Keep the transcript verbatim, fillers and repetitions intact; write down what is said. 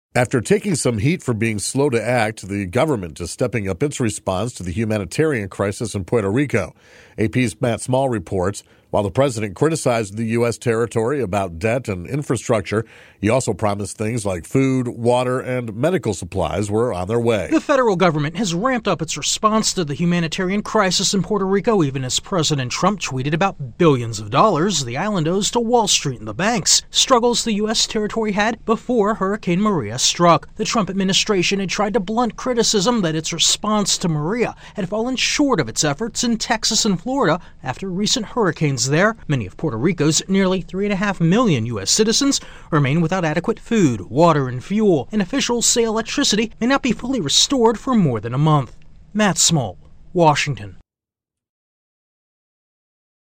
After taking some heat for being slow to act, the government is stepping up its response to the humanitarian crisis in Puerto Rico. A P's Matt Small reports, while the president criticized the U S territory about debt and infrastructure, he also promised things like food, water, and medical supplies were on their way. The federal government has ramped up its response to the humanitarian crisis in Puerto Rico, even as President Trump tweeted about billions of dollars the island owes to Wall Street and the banks, struggles the U S territory had before Hurricane Maria struck. The Trump administration had tried to blunt criticism that its response to Maria had fallen short of its efforts in Texas and Florida after recent hurricanes there. Many of Puerto Rico's nearly three and a half million U S citizens remain without adequate food, water, and fuel, and officials say electricity may not be fully restored for more than a month. Matt Small, Washington.